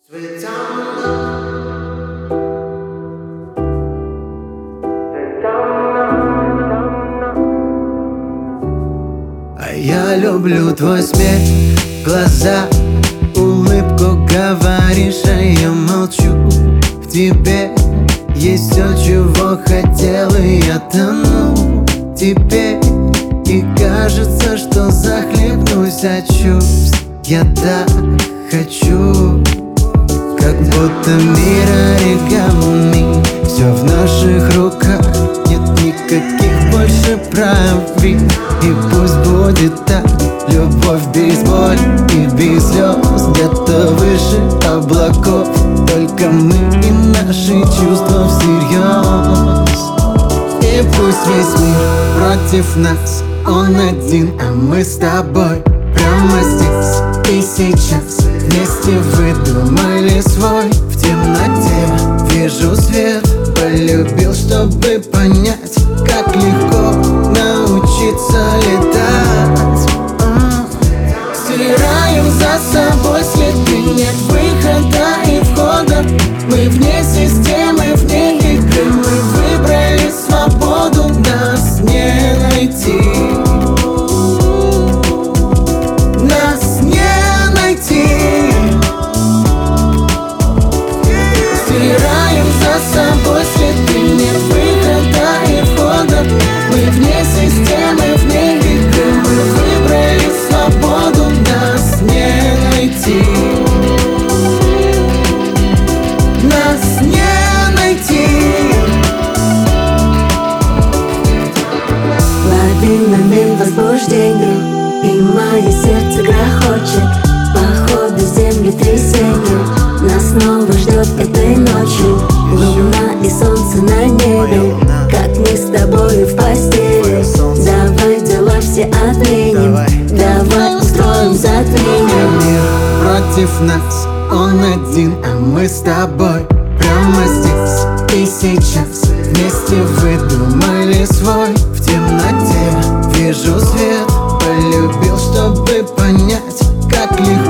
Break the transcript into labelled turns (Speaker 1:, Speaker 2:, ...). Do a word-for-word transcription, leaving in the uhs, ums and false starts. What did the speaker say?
Speaker 1: А я люблю твой смех, глаза, улыбку, говоришь, а я молчу. В тебе есть все, чего хотел, и я тону теперь. И кажется, что захлебнусь от чувств. Я так хочу, как будто мир оригами. Все в наших руках, нет никаких больше правил. И пусть будет так, любовь без боли и без слез. Где-то выше облаков, только мы и наши чувства всерьез. И пусть весь мир против нас, он один, а мы с тобой прямо здесь и сейчас вместе выдумали свой. В темноте вижу свет, полюбил, чтобы понять, как легко научиться летать. Стираем за собой следы, нет выхода и входа. Мы вне системы, вне игры, мы выбрали свободу, нас не найти. Нас не найти. Стираем за собой следы, нет выхода и входа. Мы вне системы, вне игры, мы выбрали свободу, нас не найти. Нас не найти.
Speaker 2: Лови момент возбуждения, и мое сердце грохочет. Походу землетрясение нас снова ждет этой ночью. Луна и солнце на небе, как мы с тобой в постели. Давай дела все отменим, давай устроим затмение.
Speaker 1: Мир против нас, он один, а мы с тобой прямо здесь и сейчас вместе выдумали свой. В темноте вижу свет, полюбил, чтобы понять, как легко